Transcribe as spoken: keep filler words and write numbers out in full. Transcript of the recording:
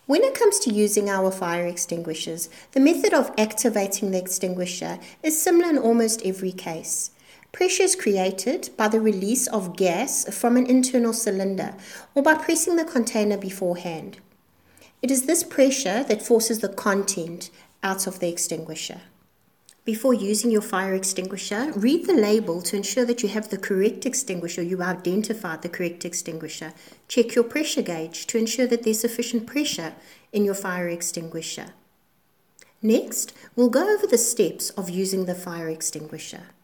When it comes to using our fire extinguishers, the method of activating the extinguisher is similar in almost every case. Pressure is created by the release of gas from an internal cylinder or by pressing the container beforehand. It is this pressure that forces the content out of the extinguisher. Before using your fire extinguisher, read the label to ensure that you have the correct extinguisher, you identified the correct extinguisher. Check your pressure gauge to ensure that there's sufficient pressure in your fire extinguisher. Next, we'll go over the steps of using the fire extinguisher.